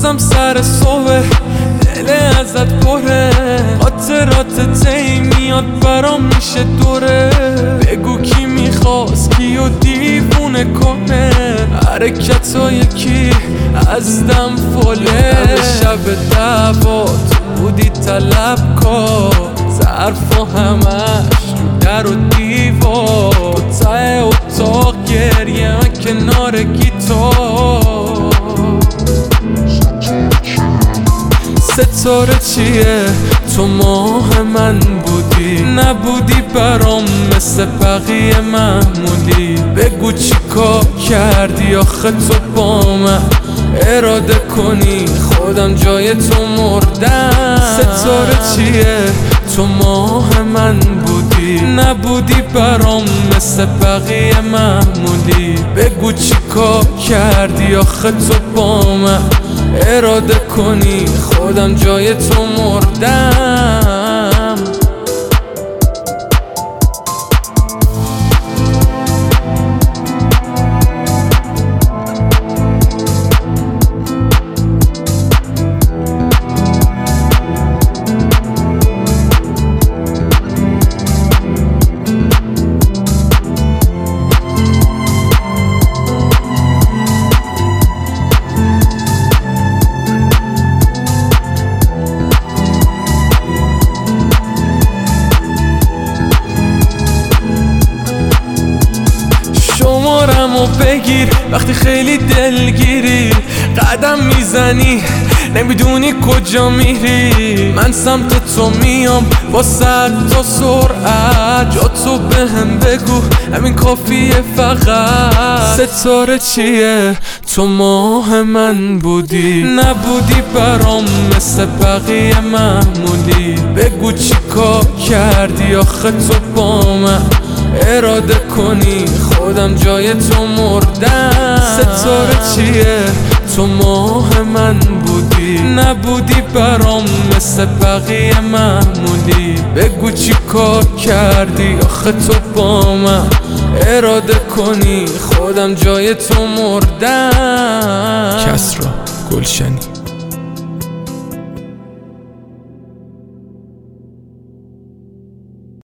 بازم سر صبح دل ازت پره، خاطرات تی میاد برام میشه دوره. بگو کی میخواست کیو دیوونه کنه، حرکتای کی از دم فله. شب دعوات بودی طلب کار، ظرف و همش در و دیوار، تو ته اتاق گریه من کنار گیتار. ستاره چیه تو ماه من بودی، نبودی برام مثل بقیه معمولی. بگو چی کار کردی آخه تو با من، اراده کنی خودم جای تو مردم. ستاره چیه تو ماه من بودی، نبودی برام مثل بقیه معمولی. بگو چی کار کردی آخه تو با من، اراده کنی خودم جای تو مردم. شمارمو بگیر وقتی خیلی دلگیری، قدم میزنی نمیدونی کجا میری. من سمت تو میام با صد تا سرعت، جا تو بهم بگو همین کافیه فقط. ستاره چیه تو ماه من بودی، نبودی برام مثل بقیه معمولی. بگو چی کار کردی آخه تو با من، اراده کنی خودم جای تو مردم. ستاره چیه تو ماه من بودی، نبودی برام مثل بقیه معمولی. بگو چی کار کردی آخه تو با من، اراده کنی خودم جای تو مردم. کسرا گلشنی.